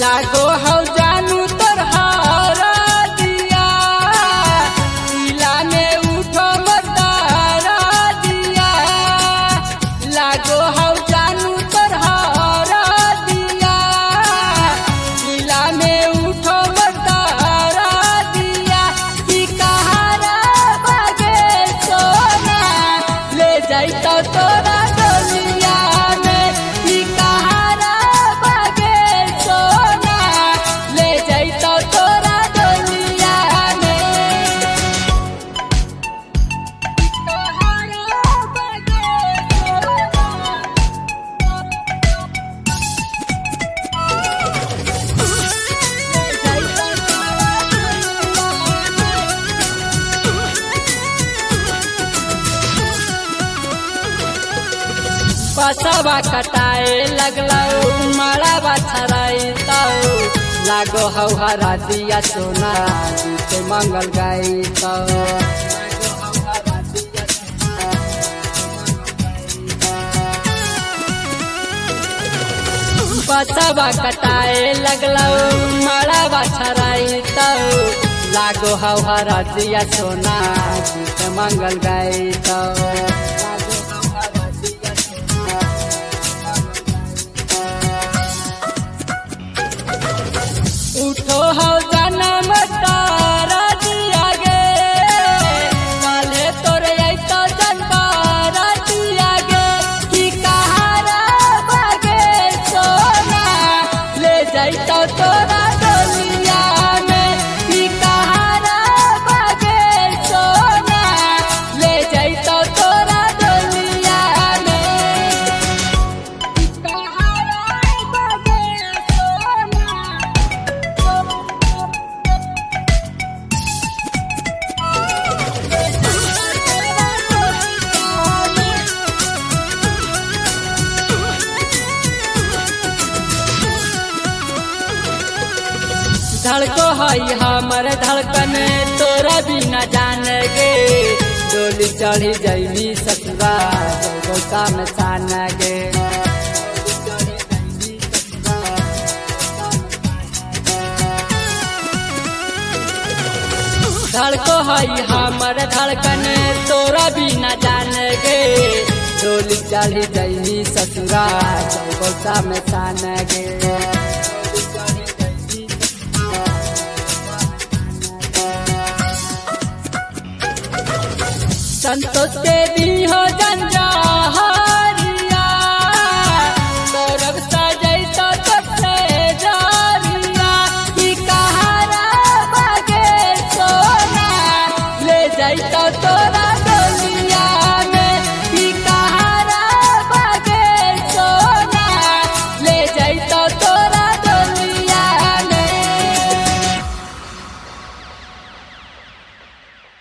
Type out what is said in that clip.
लागो हौ जानू तोर हारा दिया किला में उठो मतारा दिया लागो हौ जानू तोर हारा दिया किला में उठो मतारा दिया कि कहारा बागे सोना ले जाइतो तोरा डोलिया में कि कहारा बागे सोना ले जाइतो तोरा डोलिया में कहारा बागे पसवा कटाए लगलौ मड़ावा छराइतौ लागो हौ हरा दिया सोना जीते मंगल गाइतौ पसवा कटाए लगलौ मड़ावा छराइतौ लागो हौ हरा दिया सोना जीते मंगल गाइतौ उठो हौ जनम तारा दिया गे काले तोरे अइतो जनबारा दिया गे कि कहारा बागे सोना ले जाइतो तोरा डोलिया में कि कहारा बागे सोना ले जाइतो तोरा डोलिया में कहारा बागे सोना धड़को हई हमर धड़कन तोरा बिना जान गे डोली चढ़ी जैली ससुरा गौसा में सान गे धड़को हई हमर धड़कन तोरा बिना जान गे डोली चढ़ी जैली ससुरा गौसा में सान गे संतोष के दी हो जा